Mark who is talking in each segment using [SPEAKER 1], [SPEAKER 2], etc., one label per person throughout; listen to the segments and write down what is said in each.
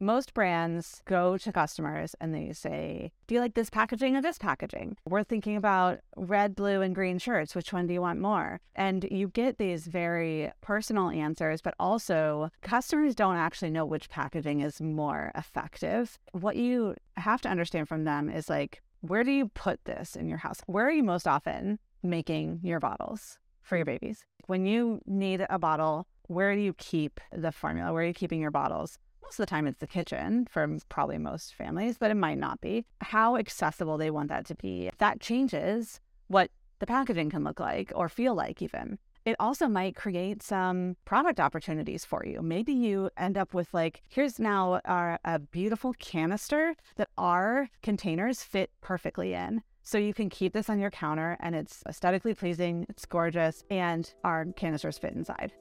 [SPEAKER 1] most brands go to customers and they say, do you like this packaging or this packaging? We're thinking about red, blue, and green shirts. Which one do you want more? And you get these very personal answers, but also customers don't actually know which packaging is more effective. What you have to understand from them is like, where do you put this in your house? Where are you most often making your bottles for your babies? When you need a bottle, where do you keep the formula? Where are you keeping your bottles? Most of the time it's the kitchen for probably most families, but it might not be. How accessible they want that to be. That changes what the packaging can look like or feel like even. It also might create some product opportunities for you. Maybe you end up with like, here's now a beautiful canister that our containers fit perfectly in. So you can keep this on your counter and it's aesthetically pleasing, it's gorgeous, and our canisters fit inside.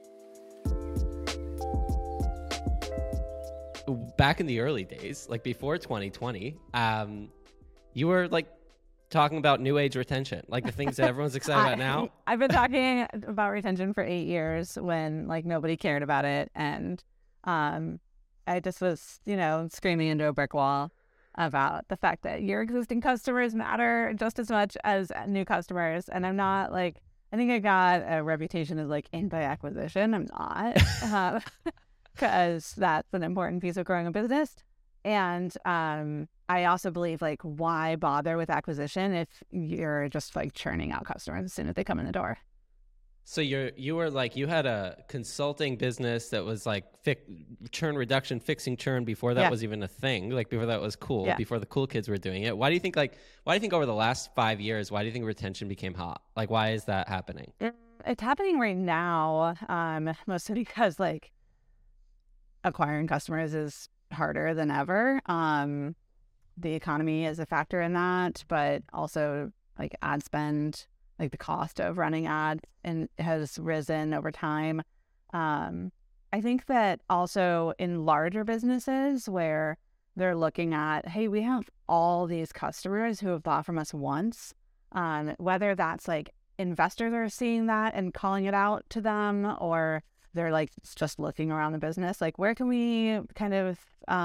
[SPEAKER 2] Back in the early days, like before 2020, you were like talking about new age retention, like the things that everyone's excited about now.
[SPEAKER 1] I've been talking about retention for 8 years when like nobody cared about it. And I just was, screaming into a brick wall about the fact that your existing customers matter just as much as new customers. And I'm not like, I think I got a reputation as like in by acquisition. I'm not. Because that's an important piece of growing a business. And I also believe like, why bother with acquisition if you're just like churning out customers as soon as they come in the door?
[SPEAKER 2] So you were like, you had a consulting business that was like churn reduction, fixing churn before that was even a thing, like before that was cool, before the cool kids were doing it. Why do you think over the last 5 years, why do you think retention became hot? Like, why is that happening?
[SPEAKER 1] It's happening right now, mostly because like acquiring customers is harder than ever. The economy is a factor in that, but also like ad spend, like the cost of running ads and has risen over time. I think that also in larger businesses where they're looking at, hey, we have all these customers who have bought from us once, whether that's like investors are seeing that and calling it out to them, or they're like just looking around the business, like where can we kind of,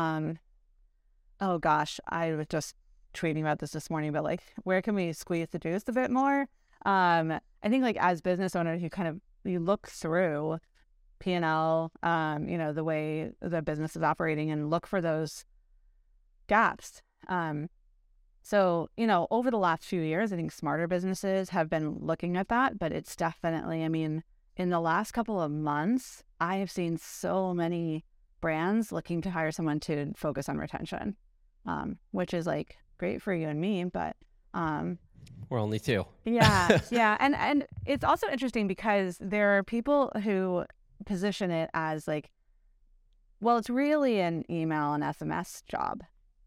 [SPEAKER 1] oh gosh, I was just tweeting about this morning, but like where can we squeeze the juice a bit more? I think like as business owners, you look through P&L, the way the business is operating and look for those gaps. So, over the last few years, I think smarter businesses have been looking at that, but it's definitely, in the last couple of months, I have seen so many brands looking to hire someone to focus on retention, which is like great for you and me, but
[SPEAKER 2] we're only two.
[SPEAKER 1] Yeah. And it's also interesting because there are people who position it as like, well, it's really an email and SMS job.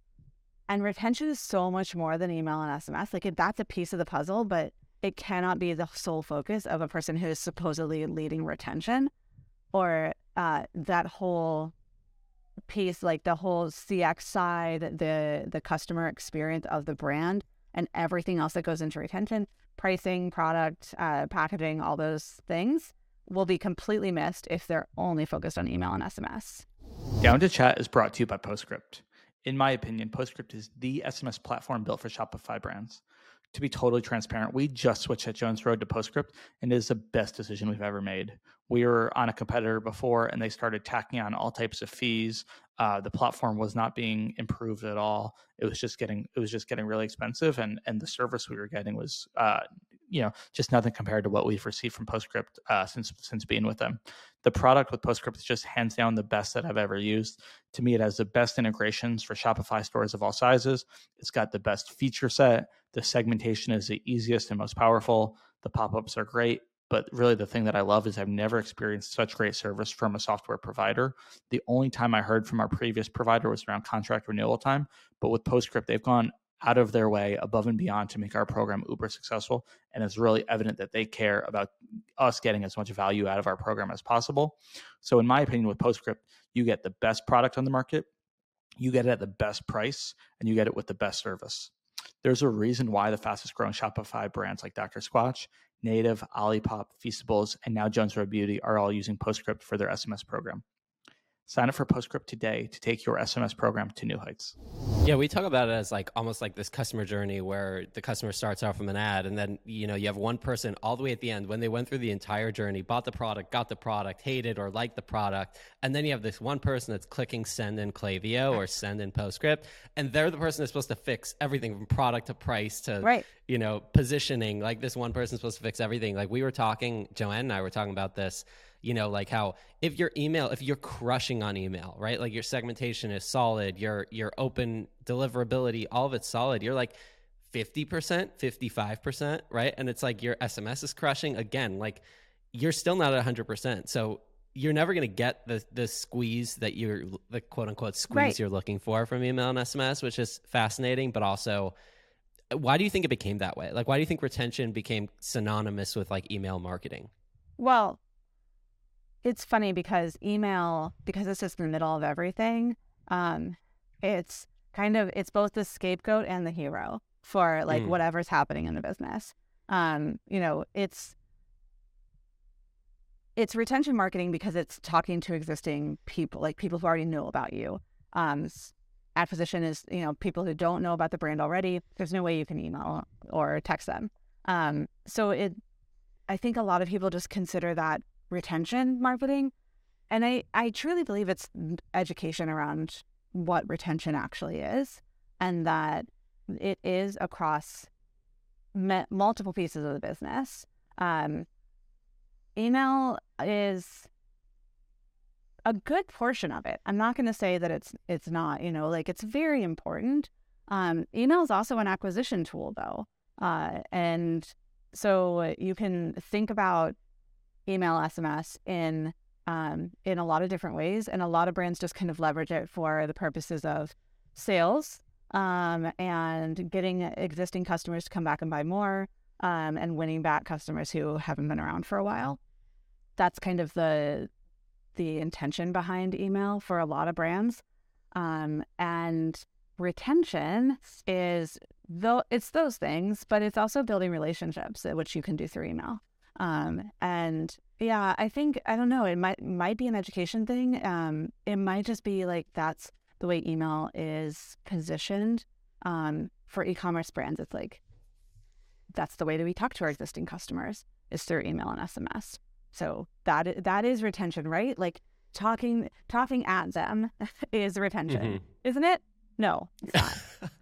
[SPEAKER 1] And retention is so much more than email and SMS. Like that's a piece of the puzzle, but it cannot be the sole focus of a person who is supposedly leading retention, or that whole piece, like the whole CX side, the customer experience of the brand, and everything else that goes into retention, pricing, product, packaging, all those things will be completely missed if they're only focused on email and SMS.
[SPEAKER 3] Down to Chat is brought to you by Postscript. In my opinion, Postscript is the SMS platform built for Shopify brands. To be totally transparent, we just switched at Jones Road to Postscript, and it is the best decision we've ever made. We were on a competitor before, and they started tacking on all types of fees. The platform was not being improved at all. It was just getting really expensive, and the service we were getting was just nothing compared to what we've received from Postscript since being with them. The product with Postscript is just hands down the best that I've ever used. To me, it has the best integrations for Shopify stores of all sizes. It's got the best feature set. The segmentation is the easiest and most powerful. The pop-ups are great. But really the thing that I love is I've never experienced such great service from a software provider. The only time I heard from our previous provider was around contract renewal time. But with Postscript, they've gone out of their way above and beyond to make our program uber successful. And it's really evident that they care about us getting as much value out of our program as possible. So in my opinion, with Postscript, you get the best product on the market, you get it at the best price, and you get it with the best service. There's a reason why the fastest growing Shopify brands like Dr. Squatch, Native, Olipop, Feastables, and now Jones Road Beauty are all using Postscript for their SMS program. Sign up for Postscript today to take your SMS program to new heights.
[SPEAKER 2] Yeah, we talk about it as like almost like this customer journey where the customer starts off from an ad, and then you have one person all the way at the end when they went through the entire journey, bought the product, got the product, hated or liked the product, and then you have this one person that's clicking send in Klaviyo or send in Postscript, and they're the person that's supposed to fix everything from product to price to positioning. Like this one person's supposed to fix everything. Like we were talking, Joanne and I were talking about this. Like how if you're crushing on email, right? Like your segmentation is solid, your open deliverability, all of it's solid. You're like 50%, 55%, right? And it's like your SMS is crushing again, like you're still not at 100%. So you're never going to get the squeeze that the quote unquote squeeze you're looking for from email and SMS, which is fascinating. But also, why do you think it became that way? Like, why do you think retention became synonymous with like email marketing?
[SPEAKER 1] Well, it's funny because email, because it's just in the middle of everything, it's both the scapegoat and the hero for like whatever's happening in the business. It's retention marketing because it's talking to existing people, like people who already know about you. Acquisition is, people who don't know about the brand already. There's no way you can email or text them. I think a lot of people just consider that retention marketing. And I truly believe it's education around what retention actually is, and that it is across multiple pieces of the business. Email is a good portion of it. I'm not going to say that it's not, it's very important. Email is also an acquisition tool though. And so you can think about email SMS in a lot of different ways, and a lot of brands just kind of leverage it for the purposes of sales and getting existing customers to come back and buy more, and winning back customers who haven't been around for a while. That's kind of the intention behind email for a lot of brands, and retention is it's those things, but it's also building relationships, which you can do through email. And yeah, I don't know, it might be an education thing. It might just be like, that's the way email is positioned. For e-commerce brands, it's like, that's the way that we talk to our existing customers is through email and SMS. So that is retention, right? Like talking at them is retention, isn't it? No, it's not.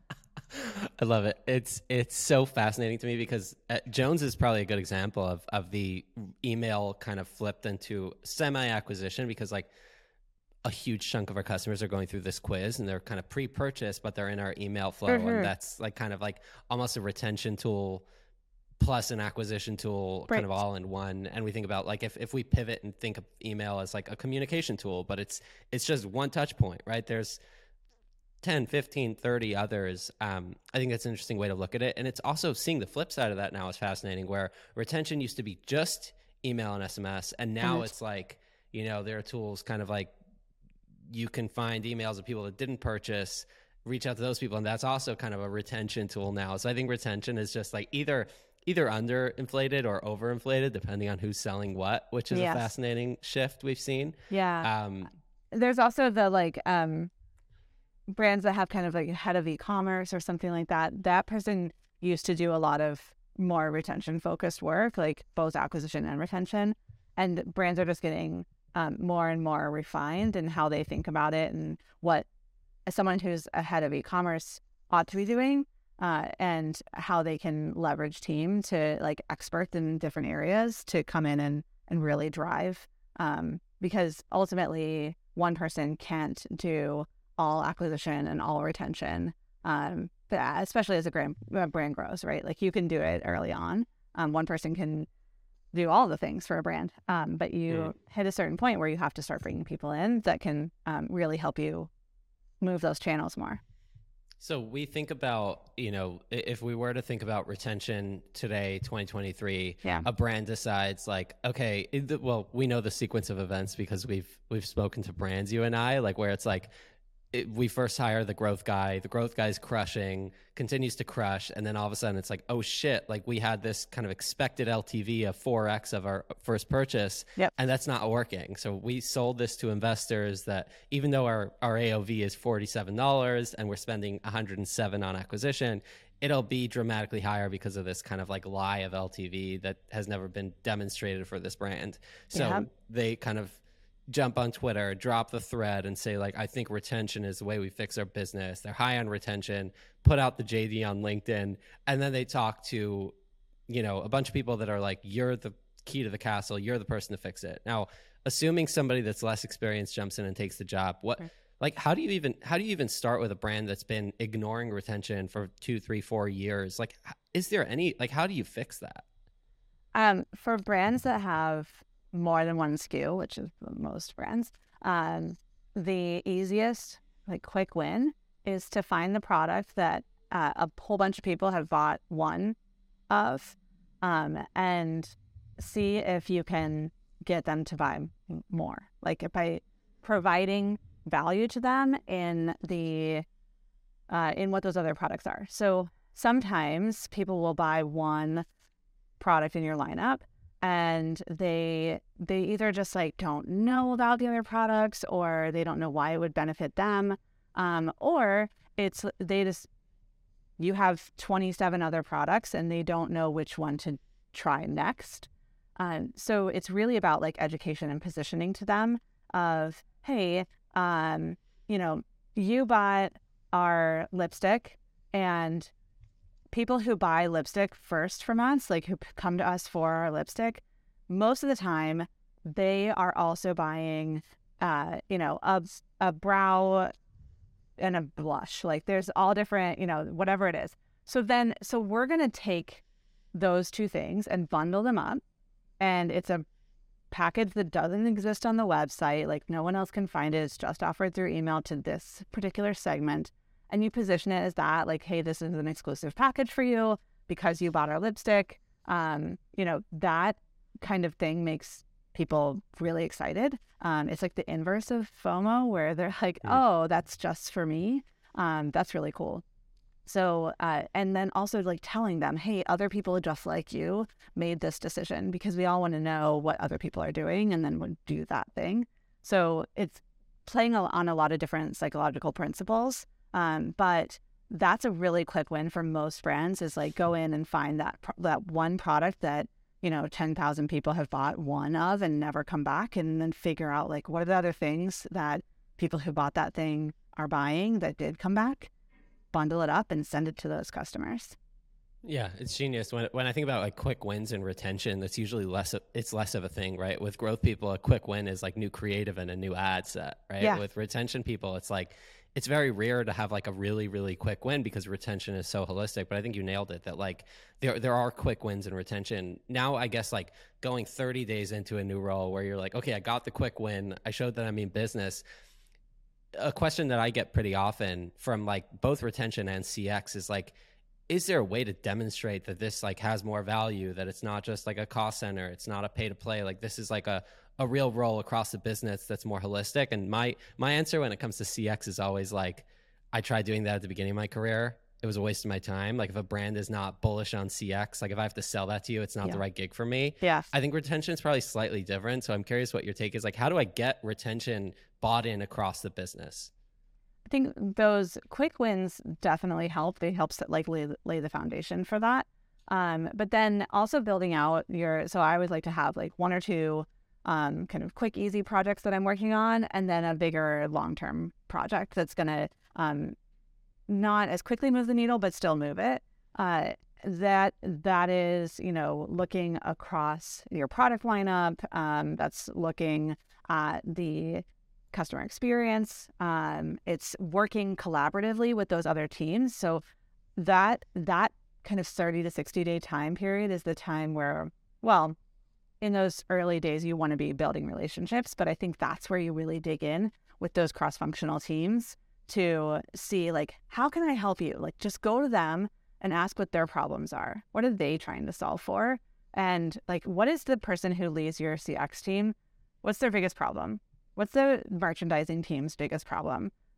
[SPEAKER 2] I love it. It's so fascinating to me because Jones is probably a good example of the email kind of flipped into semi-acquisition, because like a huge chunk of our customers are going through this quiz and they're kind of pre-purchased, but they're in our email flow. And that's like kind of like almost a retention tool plus an acquisition tool, kind of all in one. And we think about like if we pivot and think of email as like a communication tool, but it's just one touch point, right? There's 10, 15, 30 others. I think that's an interesting way to look at it. And it's also seeing the flip side of that now is fascinating, where retention used to be just email and SMS. And now it's like, there are tools kind of like you can find emails of people that didn't purchase, reach out to those people. And that's also kind of a retention tool now. So I think retention is just like either underinflated or overinflated, depending on who's selling what, which is a fascinating shift we've seen.
[SPEAKER 1] Yeah. There's also the like, brands that have kind of like a head of e-commerce or something like that. That person used to do a lot of more retention focused work, like both acquisition and retention. And brands are just getting more and more refined in how they think about it and what someone who's a head of e-commerce ought to be doing, and how they can leverage team to like experts in different areas to come in and really drive. Because ultimately one person can't do all acquisition and all retention, but especially as a brand grows, right? Like you can do it early on. One person can do all the things for a brand, but you hit a certain point where you have to start bringing people in that can really help you move those channels more.
[SPEAKER 2] So we think about, if we were to think about retention today, 2023, a brand decides like, okay, well, we know the sequence of events because we've spoken to brands, you and I, like where it's like, we first hire the growth guy's crushing, continues to crush, and then all of a sudden it's like, oh shit, like we had this kind of expected LTV of 4x of our first purchase, and that's not working. So we sold this to investors that even though our AOV is $47 and we're spending $107 on acquisition, it'll be dramatically higher because of this kind of like lie of LTV that has never been demonstrated for this brand. So they kind of jump on Twitter, drop the thread and say like, I think retention is the way we fix our business. They're high on retention, put out the JD on LinkedIn. And then they talk to, you know, a bunch of people that are like, you're the key to the castle. You're the person to fix it. Now, assuming somebody that's less experienced jumps in and takes the job, like, how do you even start with a brand that's been ignoring retention for 2, 3, 4 years? Like, is there any, like, how do you fix that?
[SPEAKER 1] For brands that have more than one SKU, which is most brands, the easiest, like, quick win is to find the product that a whole bunch of people have bought one of, and see if you can get them to buy more. Like, by providing value to them in what those other products are. So sometimes people will buy one product in your lineup, and they either just like don't know about the other products, or they don't know why it would benefit them, or it's you have 27 other products and they don't know which one to try next. So it's really about like education and positioning to them of, hey, you know, you bought our lipstick, and people who buy lipstick first from us, like who come to us for our lipstick, most of the time they are also buying, you know, a brow and a blush. Like there's all different, you know, whatever it is. So we're going to take those two things and bundle them up, and it's a package that doesn't exist on the website. Like no one else can find it. It's just offered through email to this particular segment. And you position it as that, like, hey, this is an exclusive package for you because you bought our lipstick. You know, that kind of thing makes people really excited. It's like the inverse of FOMO, where they're like, oh, that's just for me. That's really cool. So, and then also like telling them, hey, other people just like you made this decision, because we all want to know what other people are doing and then would do that thing. So it's playing on a lot of different psychological principles. But that's a really quick win for most brands, is like go in and find that one product that, you know, 10,000 people have bought one of and never come back, and then figure out like what are the other things that people who bought that thing are buying that did come back, bundle it up and send it to those customers.
[SPEAKER 2] Yeah, it's genius. When I think about like quick wins and retention, that's usually less of a thing, right? With growth people, a quick win is like new creative and a new ad set, right? Yeah. With retention people, it's like, it's very rare to have like a really, really quick win because retention is so holistic. But I think you nailed it, that like there are quick wins in retention. Now, I guess like going 30 days into a new role where you're like, okay, I got the quick win. I showed that I mean business. A question that I get pretty often from like both retention and CX is like, is there a way to demonstrate that this like has more value, that it's not just like a cost center, it's not a pay to play, like this is like a real role across the business that's more holistic? And my answer when it comes to CX is always like, I tried doing that at the beginning of my career. It was a waste of my time. Like if a brand is not bullish on CX, like if I have to sell that to you, it's not the right gig for me.
[SPEAKER 1] Yeah.
[SPEAKER 2] I think retention is probably slightly different. So I'm curious what your take is. Like, how do I get retention bought in across the business?
[SPEAKER 1] I think those quick wins definitely help. They help like lay the foundation for that. But then also building out so I always like to have like one or two kind of quick, easy projects that I'm working on, and then a bigger long-term project that's going to not as quickly move the needle, but still move it. That is, you know, looking across your product lineup. That's looking at the customer experience. It's working collaboratively with those other teams. So that kind of 30 to 60 day time period is the time where, well, in those early days, you want to be building relationships, but I think that's where you really dig in with those cross-functional teams to see, like, how can I help you? Like, just go to them and ask what their problems are. What are they trying to solve for? And, like, what is the person who leads your CX team? What's their biggest problem? What's the merchandising team's biggest problem?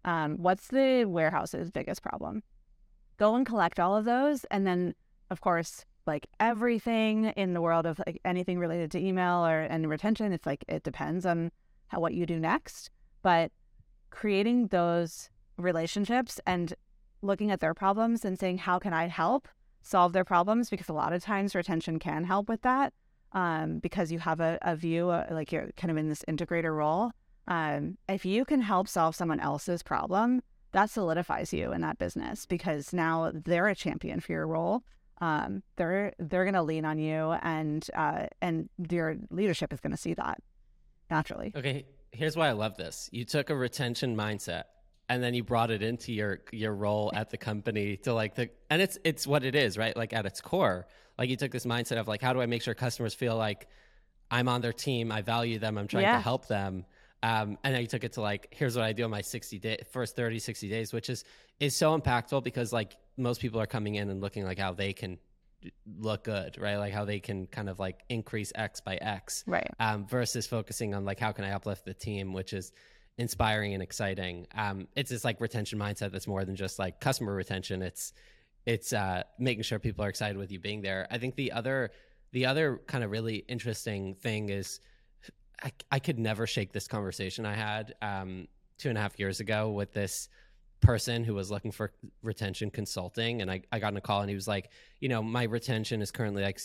[SPEAKER 1] What's the warehouse's biggest problem? Go and collect all of those. And then, of course, like everything in the world of like anything related to email and retention, it's like it depends on what you do next. But creating those relationships and looking at their problems and saying, how can I help solve their problems? Because a lot of times retention can help with that, because you have a view, like you're kind of in this integrator role. If you can help solve someone else's problem, that solidifies you in that business, because now they're a champion for your role. They're going to lean on you, and your leadership is going to see that naturally.
[SPEAKER 2] Okay, here's why I love this. You took a retention mindset and then you brought it into your role at the company to and it's what it is, right? Like at its core, like you took this mindset of like, how do I make sure customers feel like I'm on their team, I value them, I'm trying to help them. And then you took it to like, here's what I do in my first 30, 60 days, which is so impactful, because like most people are coming in and looking like how they can look good, right? Like how they can kind of like increase X by X,
[SPEAKER 1] right?
[SPEAKER 2] Versus focusing on like, how can I uplift the team, which is inspiring and exciting. It's this like retention mindset that's more than just like customer retention. It's making sure people are excited with you being there. I think the other kind of really interesting thing is I could never shake this conversation I had 2.5 years ago with this person who was looking for retention consulting. And I got on a call and he was like, my retention is currently like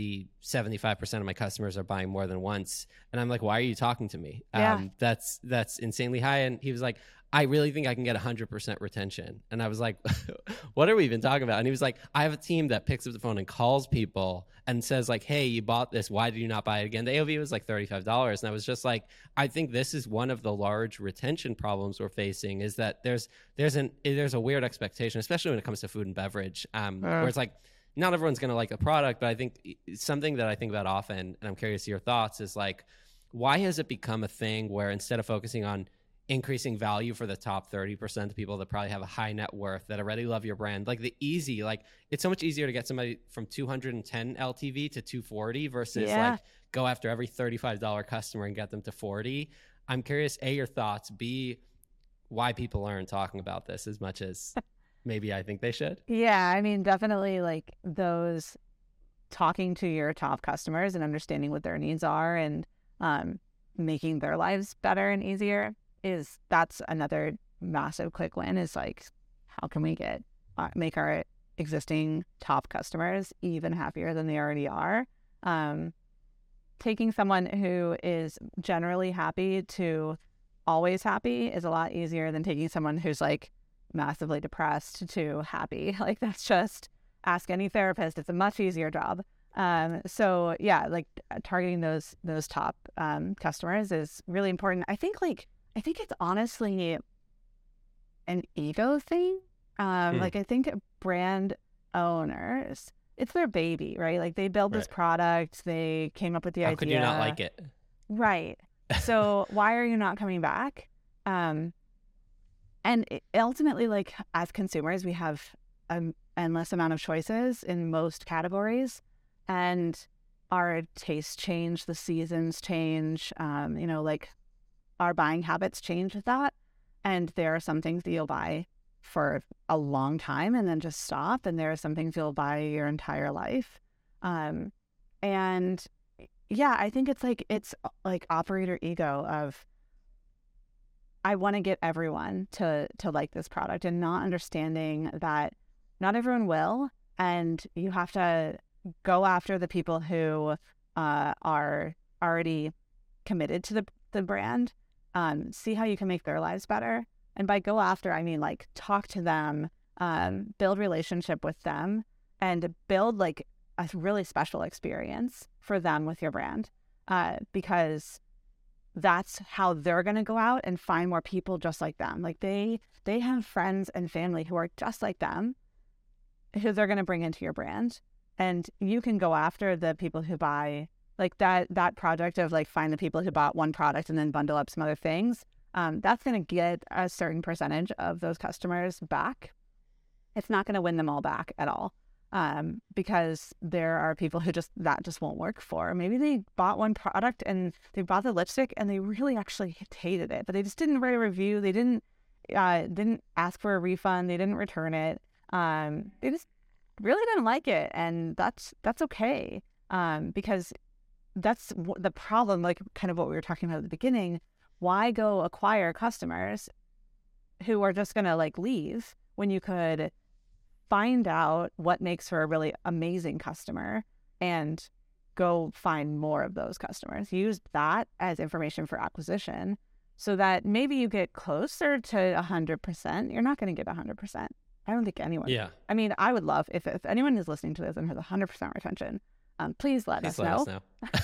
[SPEAKER 2] 75% of my customers are buying more than once. And I'm like, why are you talking to me? That's insanely high. And he was like, I really think I can get 100% retention. And I was like, what are we even talking about? And he was like, I have a team that picks up the phone and calls people and says like, hey, you bought this, why did you not buy it again? The AOV was like $35. And I was just like, I think this is one of the large retention problems we're facing, is that there's a weird expectation, especially when it comes to food and beverage, where it's like, not everyone's going to like the product. But I think something that I think about often, and I'm curious your thoughts, is like, why has it become a thing where instead of focusing on increasing value for the top 30% of people that probably have a high net worth, that already love your brand, like it's so much easier to get somebody from 210 LTV to 240 versus like go after every $35 customer and get them to 40. I'm curious, A, your thoughts, B, why people aren't talking about this as much as maybe I think they should.
[SPEAKER 1] Yeah, I mean, definitely like those talking to your top customers and understanding what their needs are and making their lives better and easier, that's another massive quick win, is like, how can we make our existing top customers even happier than they already are? Taking someone who is generally happy to always happy is a lot easier than taking someone who's like massively depressed to happy. Like that's just, ask any therapist, it's a much easier job. So yeah, like targeting those top customers is really important. I think it's honestly an ego thing. Like I think brand owners, it's their baby, right? Like they build this product, they came up with the idea.
[SPEAKER 2] How could you not like it?
[SPEAKER 1] Right. So why are you not coming back? And ultimately, like as consumers, we have an endless amount of choices in most categories, and our tastes change, the seasons change, like our buying habits change with that. And there are some things that you'll buy for a long time and then just stop. And there are some things you'll buy your entire life. And yeah, I think it's like operator ego of, I want to get everyone to like this product, and not understanding that not everyone will. And you have to go after the people who are already committed to the brand. See how you can make their lives better. And by go after, I mean like talk to them, build relationship with them, and build like a really special experience for them with your brand. Because that's how they're going to go out and find more people just like them. Like they have friends and family who are just like them, who they're going to bring into your brand. And you can go after the people who buy, like that project of like find the people who bought one product and then bundle up some other things. That's going to get a certain percentage of those customers back. It's not going to win them all back at all. Because there are people who just won't work for. Maybe they bought one product and they bought the lipstick and they really actually hated it, but they just didn't write a review. They didn't didn't ask for a refund. They didn't return it. They just really didn't like it, and that's okay, because that's the problem, like kind of what we were talking about at the beginning. Why go acquire customers who are just going to like leave when you could find out what makes for a really amazing customer and go find more of those customers. Use that as information for acquisition so that maybe you get closer to 100%. You're not going to get 100%. I don't think anyone.
[SPEAKER 2] Yeah.
[SPEAKER 1] I mean, I would love if anyone is listening to this and has 100% retention, please let us know.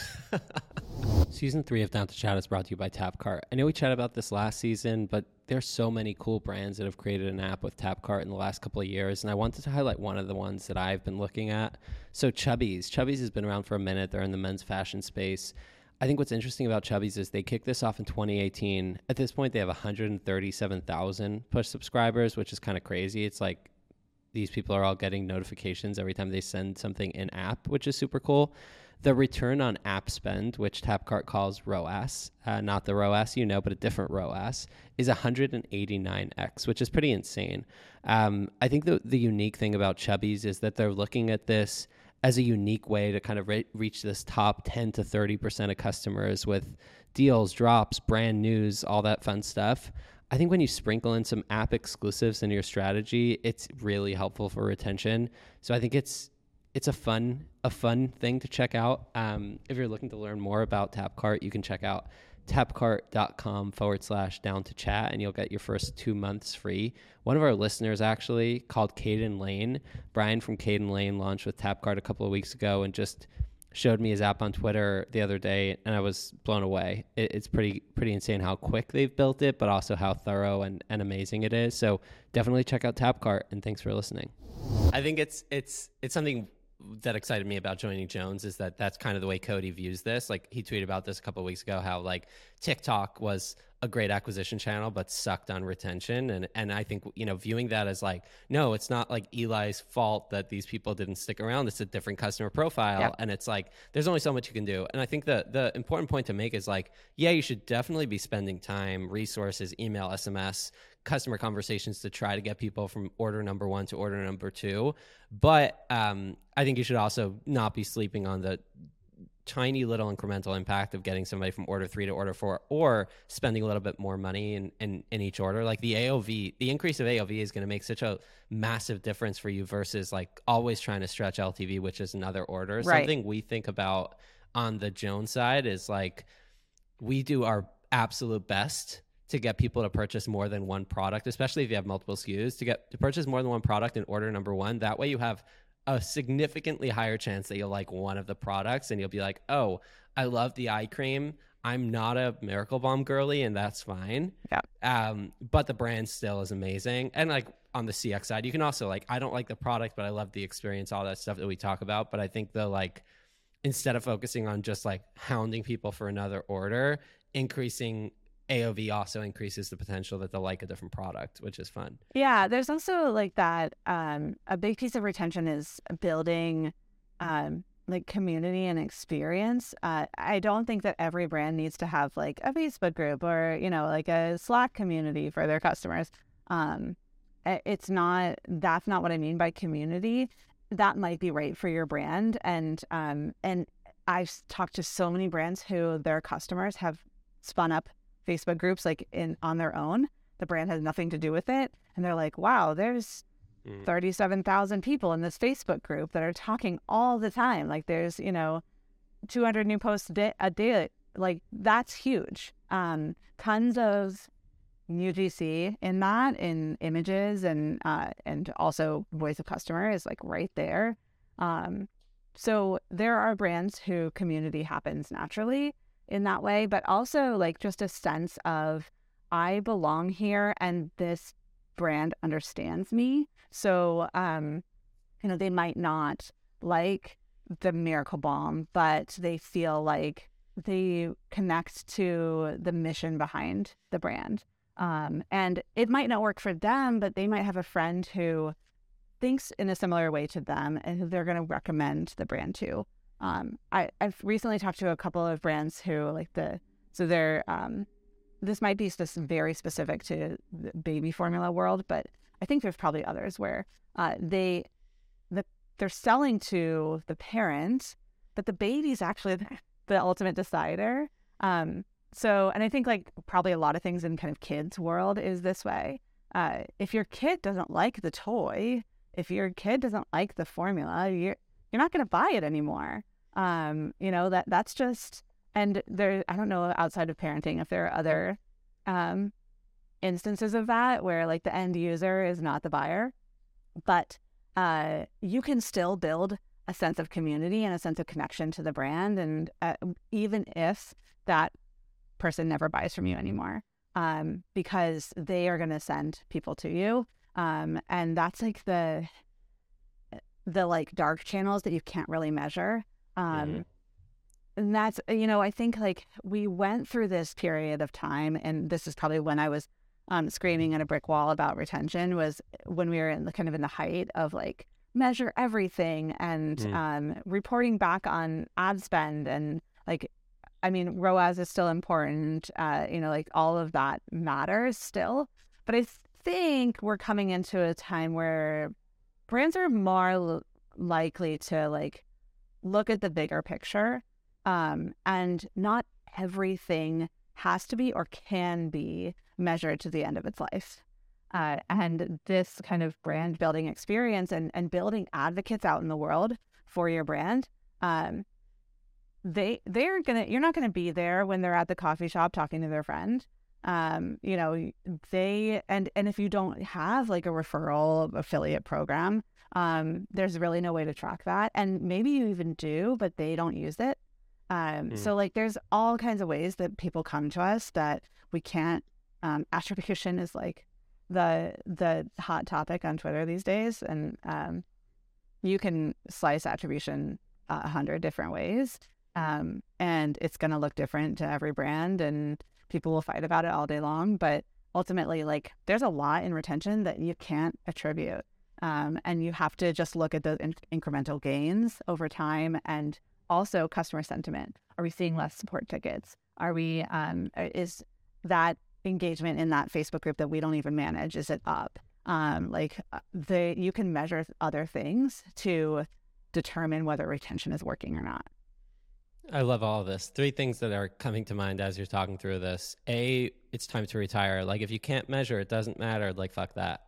[SPEAKER 2] Season 3 of Down to Chat is brought to you by Tapcart. I know we chatted about this last season, but there's so many cool brands that have created an app with Tapcart in the last couple of years, and I wanted to highlight one of the ones that I've been looking at. So Chubbies. Chubbies has been around for a minute. They're in the men's fashion space. I think what's interesting about Chubbies is they kicked this off in 2018. At this point, they have 137,000 push subscribers, which is kind of crazy. It's like these people are all getting notifications every time they send something in app, which is super cool. The return on app spend, which Tapcart calls ROAS, not the ROAS but a different ROAS, is 189x, which is pretty insane. I think the unique thing about Chubbies is that they're looking at this as a unique way to kind of reach this top 10 to 30% of customers with deals, drops, brand news, all that fun stuff. I think when you sprinkle in some app exclusives in your strategy, it's really helpful for retention. So I think it's a fun thing to check out. If you're looking to learn more about Tapcart, you can check out tapcart.com/down to chat, and you'll get your first 2 months free. One of our listeners actually called Caden Lane. Brian from Caden Lane launched with Tapcart a couple of weeks ago and just showed me his app on Twitter the other day, and I was blown away. It's pretty insane how quick they've built it, but also how thorough and amazing it is. So definitely check out Tapcart, and thanks for listening. I think it's something that excited me about joining Jones is that that's kind of the way Cody views this. Like he tweeted about this a couple of weeks ago, how like TikTok was a great acquisition channel, but sucked on retention. And I think, viewing that as like, no, it's not like Eli's fault that these people didn't stick around. It's a different customer profile. Yep. And it's like, there's only so much you can do. And I think the important point to make is like, yeah, you should definitely be spending time, resources, email, SMS, customer conversations to try to get people from order number 1 to order number 2. But I think you should also not be sleeping on the tiny little incremental impact of getting somebody from order 3 to order 4, or spending a little bit more money in each order. Like the AOV, the increase of AOV is going to make such a massive difference for you versus like always trying to stretch LTV, which is another order. Right. Something we think about on the Jones side is like, we do our absolute best to get people to purchase more than one product, especially if you have multiple SKUs, to purchase more than one product in order number 1. That way you have a significantly higher chance that you'll like one of the products and you'll be like, oh, I love the eye cream. I'm not a Miracle Bomb girly, and that's fine. Yeah. But the brand still is amazing. And like on the CX side, you can also like, I don't like the product, but I love the experience, all that stuff that we talk about. But I think instead of focusing on just like hounding people for another order, increasing AOV also increases the potential that they'll like a different product, which is fun.
[SPEAKER 1] Yeah, there's also like that. A big piece of retention is building like community and experience. I don't think that every brand needs to have like a Facebook group or, like a Slack community for their customers. That's not what I mean by community. That might be right for your brand. And I've talked to so many brands who their customers have spun up Facebook groups like on their own. The brand has nothing to do with it, and they're like, wow, there's 37,000 people in this Facebook group that are talking all the time. Like there's 200 new posts a day. Like that's huge. Tons of UGC in that, in images, and also voice of customer is like right there. So there are brands who community happens naturally in that way, but also like just a sense of I belong here and this brand understands me. So, they might not like the Miracle Bomb, but they feel like they connect to the mission behind the brand. And it might not work for them, but they might have a friend who thinks in a similar way to them and who they're going to recommend the brand to. I've recently talked to a couple of brands who like they're this might be just very specific to the baby formula world, but I think there's probably others where they're selling to the parent, but the baby's actually the ultimate decider. So, and I think like probably a lot of things in kind of kids world is this way. If your kid doesn't like the toy, if your kid doesn't like the formula, you're not going to buy it anymore. That's just, and there, I don't know outside of parenting if there are other instances of that where like the end user is not the buyer, but you can still build a sense of community and a sense of connection to the brand, and even if that person never buys from you anymore, because they are going to send people to you, and that's like the like dark channels that you can't really measure. And that's, I think like we went through this period of time, and this is probably when I was screaming at a brick wall about retention, was when we were in the height of like measure everything and reporting back on ad spend, and like, I mean, ROAS is still important, like all of that matters still. But I think we're coming into a time where brands are more likely to like look at the bigger picture, and not everything has to be or can be measured to the end of its life. And this kind of brand building experience and building advocates out in the world for your brand, you're not gonna be there when they're at the coffee shop talking to their friend. And if you don't have like a referral affiliate program, there's really no way to track that. And maybe you even do, but they don't use it. So like there's all kinds of ways that people come to us that we can't. Attribution is like the hot topic on Twitter these days, and you can slice attribution 100 different ways, and it's going to look different to every brand, and people will fight about it all day long. But ultimately, like there's a lot in retention that you can't attribute, and you have to just look at the incremental gains over time, and also customer sentiment. Are we seeing less support tickets? Are we is that engagement in that Facebook group that we don't even manage, is it up? You can measure other things to determine whether retention is working or not.
[SPEAKER 2] I love all of this. 3 things that are coming to mind as you're talking through this. A, it's time to retire. Like if you can't measure, it doesn't matter. Like fuck that.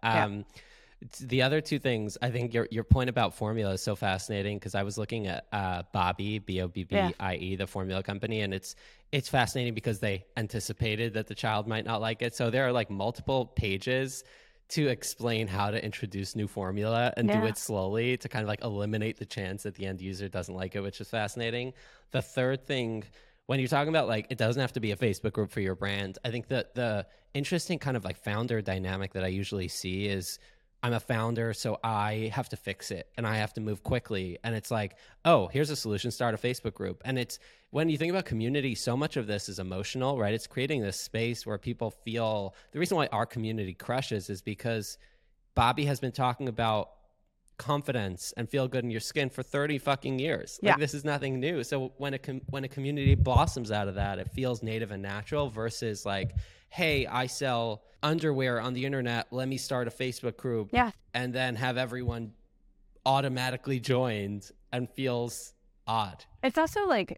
[SPEAKER 2] The other 2 things, I think your point about formula is so fascinating, because I was looking at Bobbie, Bobbie, the formula company, and it's fascinating because they anticipated that the child might not like it. So there are like multiple pages to explain how to introduce new formula and do it slowly to kind of like eliminate the chance that the end user doesn't like it, which is fascinating. The third thing, when you're talking about like it doesn't have to be a Facebook group for your brand, I think that the interesting kind of like founder dynamic that I usually see is, I'm a founder, so I have to fix it and I have to move quickly. And it's like, oh, here's a solution, start a Facebook group. And it's, when you think about community, so much of this is emotional, right? It's creating this space where people feel, the reason why our community crushes is because Bobbie has been talking about confidence and feel good in your skin for 30 fucking years. Like this is nothing new. So when a community blossoms out of that, it feels native and natural versus like, hey, I sell underwear on the internet, let me start a Facebook group, and then have everyone automatically joined, and feels odd.
[SPEAKER 1] It's also like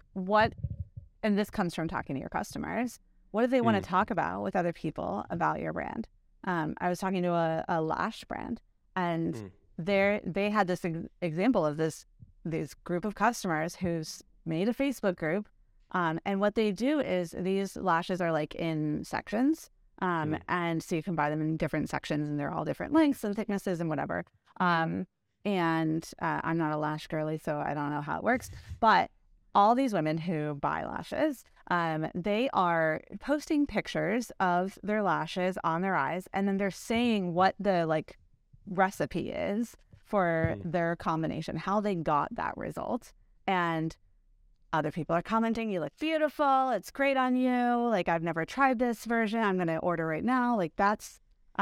[SPEAKER 1] and this comes from talking to your customers, what do they want to talk about with other people about your brand? I was talking to a lash brand, and they had this example of this group of customers who's made a Facebook group, and what they do is these lashes are like in sections. And so you can buy them in different sections, and they're all different lengths and thicknesses and whatever. And I'm not a lash girly, so I don't know how it works. But all these women who buy lashes, they are posting pictures of their lashes on their eyes, and then they're saying what the like recipe is for their combination, how they got that result. And other people are commenting, you look beautiful, it's great on you, like I've never tried this version, I'm going to order right now. Like that's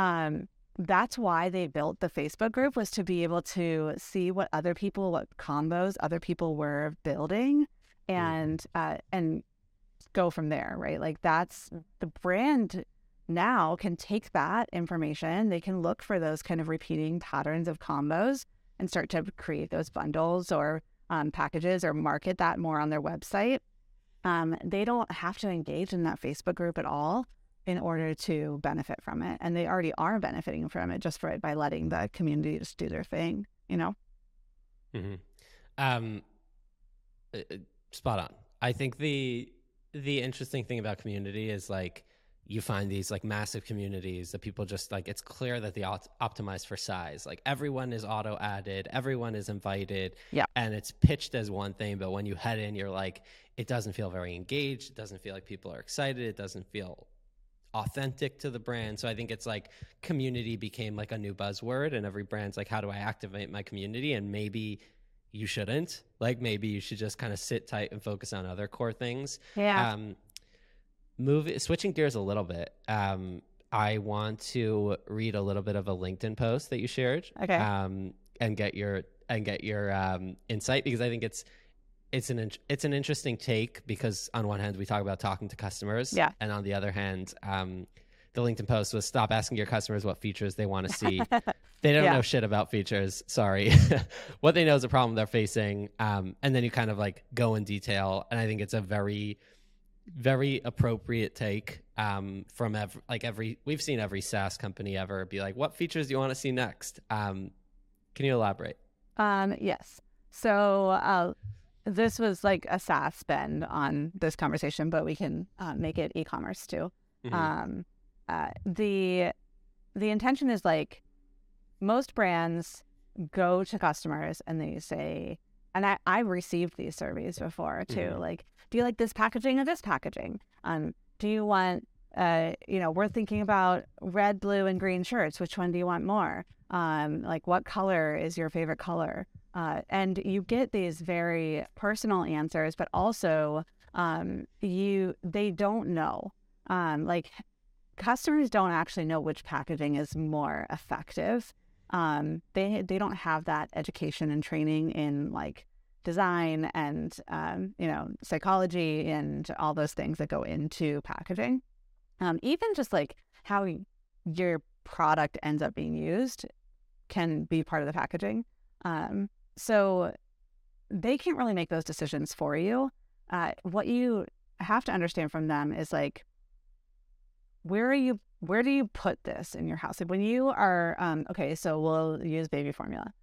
[SPEAKER 1] why they built the Facebook group, was to be able to see what combos other people were building, and go from there, right? Like that's the brand now can take that information. They can look for those kind of repeating patterns of combos and start to create those bundles or packages or market that more on their website. They don't have to engage in that Facebook group at all in order to benefit from it. And they already are benefiting from it just by letting the community just do their thing, you know?
[SPEAKER 2] Mm-hmm. Spot on. I think the interesting thing about community is like you find these like massive communities that people just like, it's clear that they optimize for size. Like everyone is auto added, everyone is invited, and it's pitched as one thing. But when you head in, you're like, it doesn't feel very engaged. It doesn't feel like people are excited. It doesn't feel authentic to the brand. So I think it's like community became like a new buzzword, and every brand's like, how do I activate my community? And maybe you shouldn't. Like maybe you should just kind of sit tight and focus on other core things. Switching gears a little bit. I want to read a little bit of a LinkedIn post that you shared.
[SPEAKER 1] Okay.
[SPEAKER 2] And get your insight, because I think it's an interesting take, because on one hand we talk about talking to customers, and on the other hand, the LinkedIn post was stop asking your customers what features they want to see. They don't know shit about features. Sorry. What they know is a problem they're facing. And then you kind of like go in detail. And I think it's a very, very appropriate take from we've seen every SaaS company ever be like, what features do you want to see next? Can you elaborate?
[SPEAKER 1] Yes. So this was like a SaaS spend on this conversation, but we can make it e-commerce too. Mm-hmm. The intention is like most brands go to customers and they say, and I've received these surveys before too, mm-hmm. like, do you like this packaging or this packaging? Do you want, we're thinking about red, blue, and green shirts. Which one do you want more? Like what color is your favorite color? And you get these very personal answers, but also they don't know. Like customers don't actually know which packaging is more effective. They don't have that education and training in like design and psychology and all those things that go into packaging. Even just like how your product ends up being used can be part of the packaging. So they can't really make those decisions for you. What you have to understand from them is like, where do you put this in your house? Like when you are, so we'll use baby formula.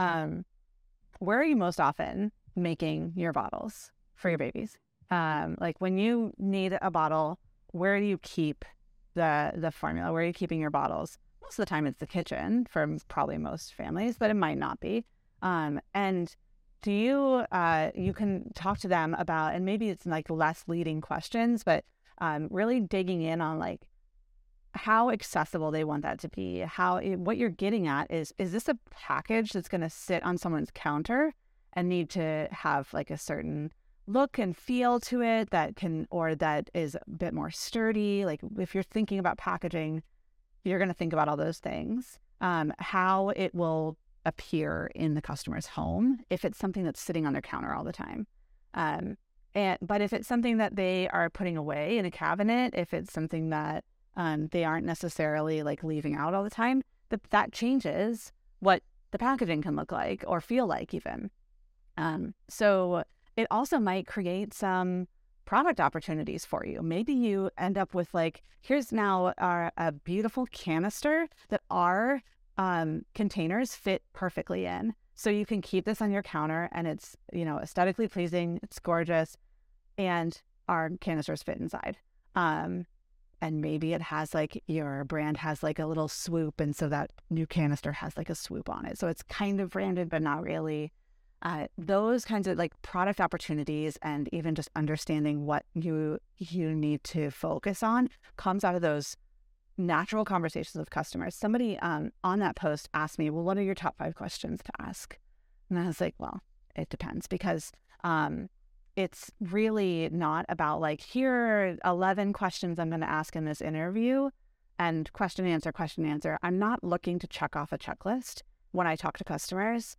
[SPEAKER 1] Where are you most often making your bottles for your babies? Like when you need a bottle, where do you keep the formula? Where are you keeping your bottles? Most of the time it's the kitchen for probably most families, but it might not be. And do you can talk to them about, and maybe it's like less leading questions, but really digging in on like how accessible they want that to be. What you're getting at is this a package that's going to sit on someone's counter and need to have like a certain look and feel to it that is a bit more sturdy? Like if you're thinking about packaging, you're going to think about all those things. How it will appear in the customer's home if it's something that's sitting on their counter all the time. But if it's something that they are putting away in a cabinet, if it's something that they aren't necessarily like leaving out all the time, that changes what the packaging can look like or feel like even. So it also might create some product opportunities for you. Maybe you end up with like, here's now a beautiful canister that our containers fit perfectly in. So you can keep this on your counter and it's, aesthetically pleasing, it's gorgeous, and our canisters fit inside. And maybe it has like your brand has like a little swoop, and so that new canister has like a swoop on it. So it's kind of branded, but not really. Those kinds of like product opportunities and even just understanding what you need to focus on comes out of those natural conversations with customers. Somebody on that post asked me, well, what are your top 5 questions to ask? And I was like, well, it depends, because it's really not about like, here are 11 questions I'm going to ask in this interview and question, answer. I'm not looking to check off a checklist when I talk to customers.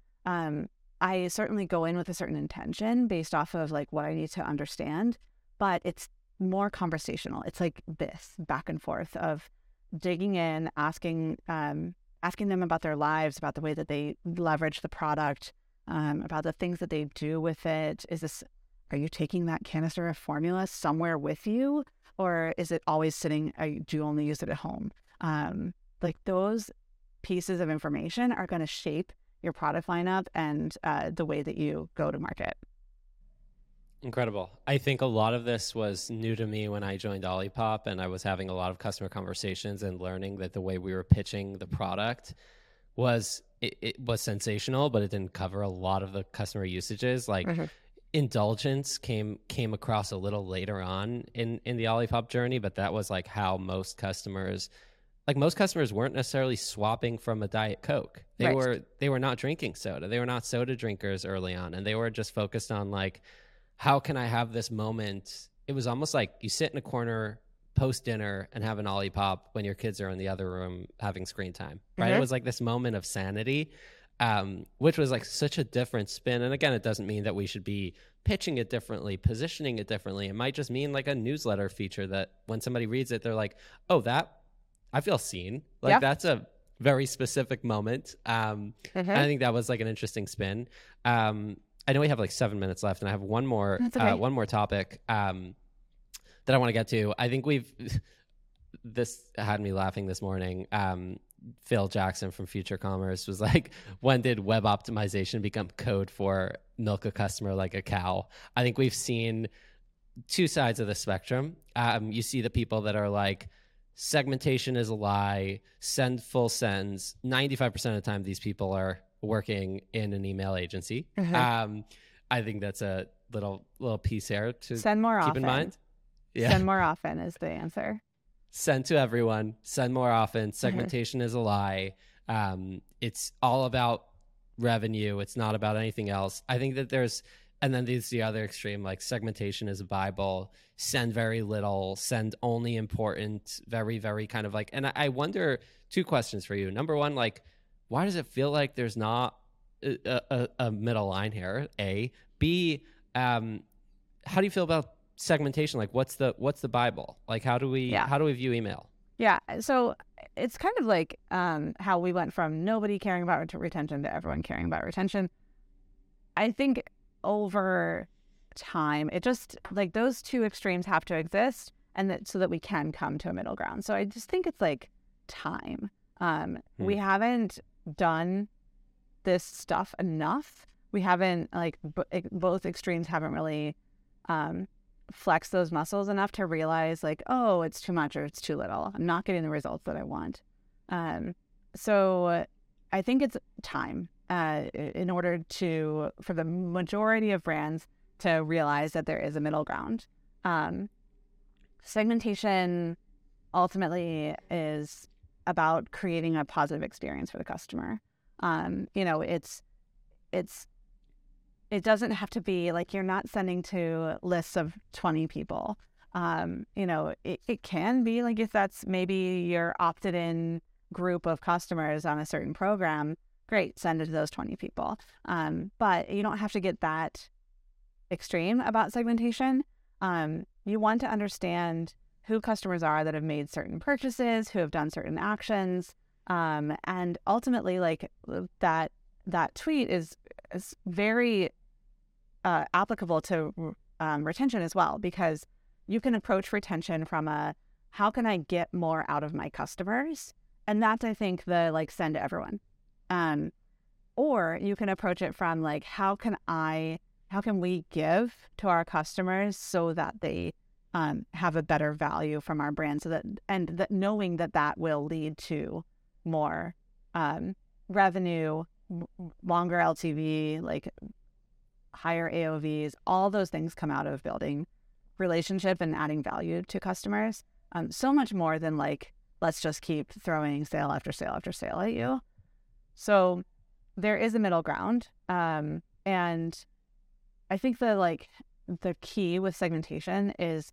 [SPEAKER 1] I certainly go in with a certain intention based off of like what I need to understand, but it's more conversational. It's like this back and forth of digging in, asking them about their lives, about the way that they leverage the product, about the things that they do with it. Are you taking that canister of formula somewhere with you, or is it always sitting? Do you only use it at home? Like those pieces of information are going to shape your product lineup and the way that you go to market.
[SPEAKER 2] Incredible. I think a lot of this was new to me when I joined Olipop, and I was having a lot of customer conversations and learning that the way we were pitching the product was it was sensational, but it didn't cover a lot of the customer usages. Like indulgence came across a little later on in the Olipop journey, but that was like how most customers weren't necessarily swapping from a Diet Coke. They were not drinking soda. They were not soda drinkers early on, and they were just focused on like, how can I have this moment? It was almost like you sit in a corner post dinner and have an Olipop when your kids are in the other room having screen time, right? It was like this moment of sanity, which was like such a different spin. And again, it doesn't mean that we should be pitching it differently, positioning it differently. It might just mean like a newsletter feature that when somebody reads it, they're like, oh, that I feel seen. Like that's a very specific moment. And I think that was like an interesting spin. I know we have like 7 minutes left, and I have one more topic that I want to get to. I think this had me laughing this morning. Phil Jackson from Future Commerce was like, when did web optimization become code for milk a customer like a cow? I think we've seen two sides of the spectrum. You see the people that are like, segmentation is a lie, send full sends. 95% of the time, these people are working in an email agency. I think that's a little piece here to
[SPEAKER 1] send more
[SPEAKER 2] keep
[SPEAKER 1] often.
[SPEAKER 2] in mind.
[SPEAKER 1] Send more often is the answer.
[SPEAKER 2] Send to everyone. Send more often. Segmentation is a lie. It's all about revenue. It's not about anything else. I think that and then there's the other extreme, like segmentation is a Bible. Send very little. Send only important. Very, very kind of like. And I wonder, two questions for you. Number one, like, why does it feel like there's not a middle line here? A. B. How do you feel about segmentation? Like, what's the Bible? Like, how do we view email?
[SPEAKER 1] Yeah. So it's kind of like how we went from nobody caring about retention to everyone caring about retention. I think over time, it just like those two extremes have to exist, and so that we can come to a middle ground. So I just think it's like time. We haven't done this stuff enough. We haven't both extremes haven't really flexed those muscles enough to realize like, oh, it's too much or it's too little. I'm not getting the results that I want. So I think it's time in order for the majority of brands to realize that there is a middle ground. Segmentation ultimately is about creating a positive experience for the customer. It doesn't have to be like you're not sending to lists of 20 people. It can be like if that's maybe your opted in group of customers on a certain program, great, send it to those 20 people. But you don't have to get that extreme about segmentation. You want to understand who customers are that have made certain purchases, who have done certain actions. And ultimately, like that tweet is very applicable to retention as well, because you can approach retention from how can I get more out of my customers? And that's, I think, the like send to everyone. Or you can approach it from like, how can we give to our customers so that they have a better value from our brand, so that knowing that will lead to more revenue, longer LTV, like higher AOVs, all those things come out of building relationship and adding value to customers. So much more than like, let's just keep throwing sale after sale after sale at you. So there is a middle ground. And I think the key with segmentation is,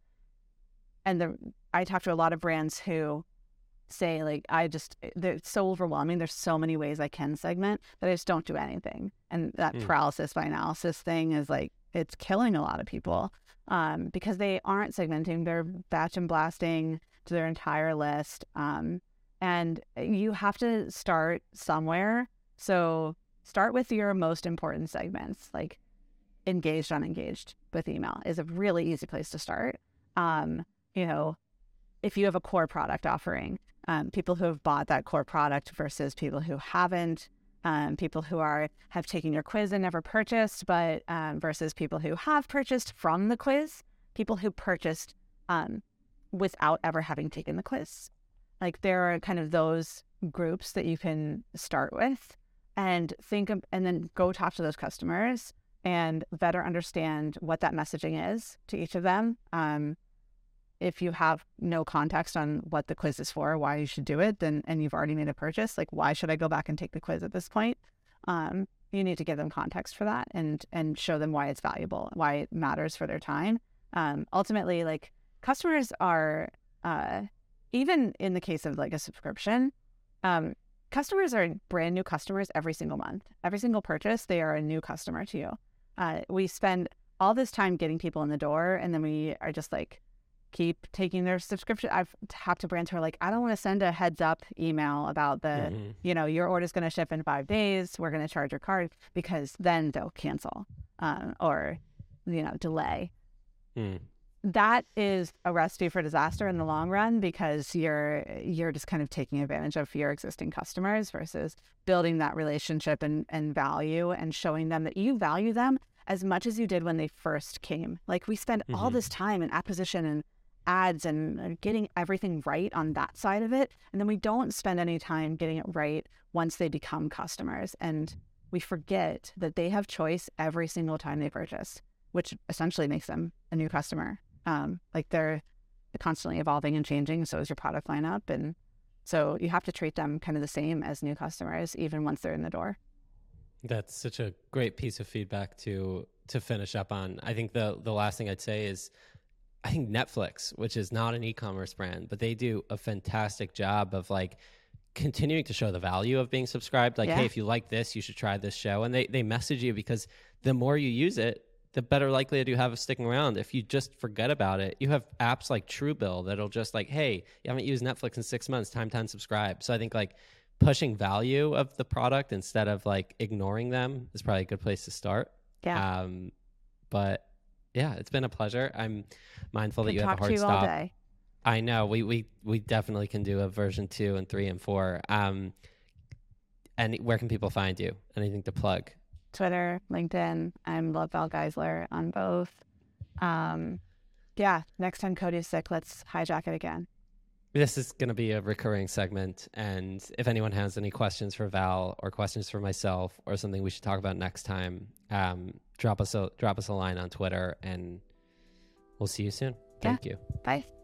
[SPEAKER 1] I talk to a lot of brands who say like, they're so overwhelming. There's so many ways I can segment that I just don't do anything. And that paralysis by analysis thing is like, it's killing a lot of people because they aren't segmenting. They're batch and blasting to their entire list. And you have to start somewhere. So start with your most important segments, like engaged, unengaged with email is a really easy place to start. If you have a core product offering, people who have bought that core product versus people who haven't, people who have taken your quiz and never purchased, but versus people who have purchased from the quiz, people who purchased without ever having taken the quiz. Like there are kind of those groups that you can start with and and then go talk to those customers and better understand what that messaging is to each of them. If you have no context on what the quiz is for, why you should do it, and you've already made a purchase, like why should I go back and take the quiz at this point? You need to give them context for that and show them why it's valuable, why it matters for their time. Ultimately, like customers are, even in the case of like a subscription, customers are brand new customers every single month. Every single purchase, they are a new customer to you. We spend all this time getting people in the door, and then we are just like, keep taking their subscription. I've talked to brands who are like, I don't want to send a heads up email about the, your order's going to ship in 5 days. We're going to charge your card, because then they'll cancel or, delay. That is a recipe for disaster in the long run, because you're just kind of taking advantage of your existing customers versus building that relationship and value and showing them that you value them as much as you did when they first came. Like we spend all this time in acquisition and ads and getting everything right on that side of it. And then we don't spend any time getting it right once they become customers. And we forget that they have choice every single time they purchase, which essentially makes them a new customer. Like they're constantly evolving and changing. So is your product lineup. And so you have to treat them kind of the same as new customers, even once they're in the door.
[SPEAKER 2] That's such a great piece of feedback to finish up on. I think the last thing I'd say is, I think Netflix, which is not an e-commerce brand, but they do a fantastic job of like continuing to show the value of being subscribed. Like, hey, if you like this, you should try this show. And they message you, because the more you use it, the better likelihood you have of sticking around. If you just forget about it, you have apps like Truebill that'll just like, hey, you haven't used Netflix in 6 months, time to unsubscribe. So I think like pushing value of the product instead of like ignoring them is probably a good place to start.
[SPEAKER 1] Yeah.
[SPEAKER 2] But yeah, it's been a pleasure. I'm mindful that you have a hard
[SPEAKER 1] talk to you
[SPEAKER 2] stop.
[SPEAKER 1] all day.
[SPEAKER 2] I know we definitely can do a version 2 and 3 and 4. And where can people find you? Anything to plug?
[SPEAKER 1] Twitter, LinkedIn. I'm Love Val Geisler on both. Next time Cody is sick, let's hijack it again.
[SPEAKER 2] This is going to be a recurring segment. And if anyone has any questions for Val or questions for myself or something we should talk about next time, drop us a line on Twitter, and we'll see you soon. Thank you.
[SPEAKER 1] Bye.